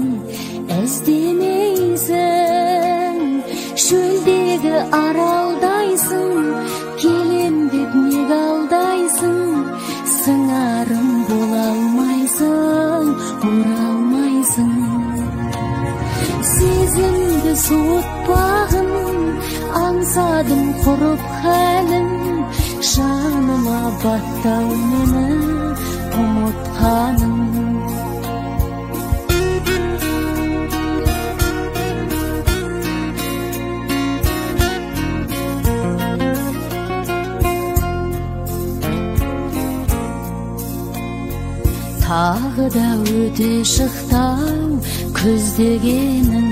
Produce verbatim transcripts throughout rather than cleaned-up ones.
іздемейсің, шөлдегі аралдайсың, келем деп неге алдайсың, сыңарым бола алмайсың, оралмайсың. Сезімді суытпағын, аңсадым құрып хәлін, жаныма баттау мені ұмытқаның. Тағы да өте шықтау көздегенің,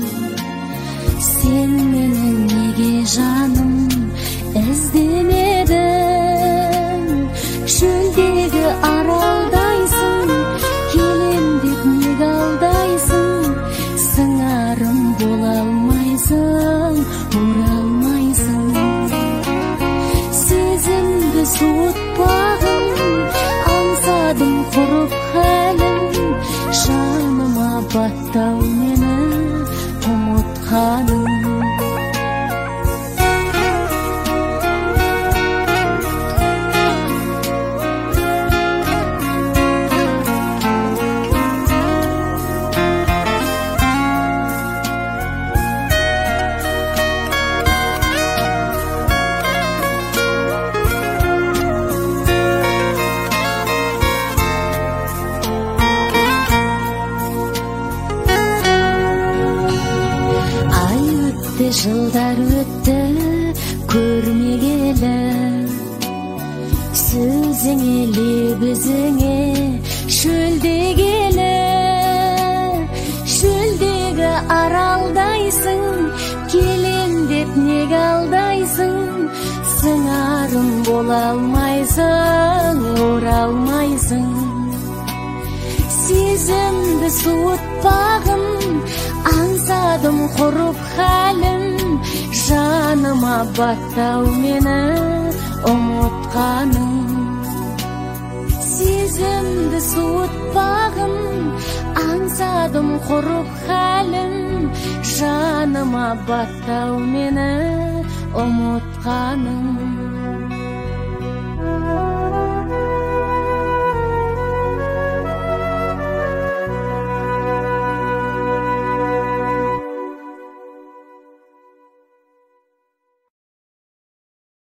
сен менің неге жаным іздемедің, шөлдегі аралдайсың, келем деп неге алдайсың, сыңарым бола алмайсың, оралмайсың. Сезімді суытпағын, аңсадым құрып хәлін, жаныма баттау мені ұмытқаның. Жылдар өтті көрмегелі, сөзіңе лебізіңе шөлдегелі, шөлдегі аралдайсың, келем деп неге алдайсың, сыңарым бола алмайсың, оралмайсың. Сезімді суытпағын, аңсадым құрып хәлін, жаныма баттау мені ұмытқаның. Сезімді суытпағын, аңсадым құрып хәлін, жаныма баттау мені ұмытқаның.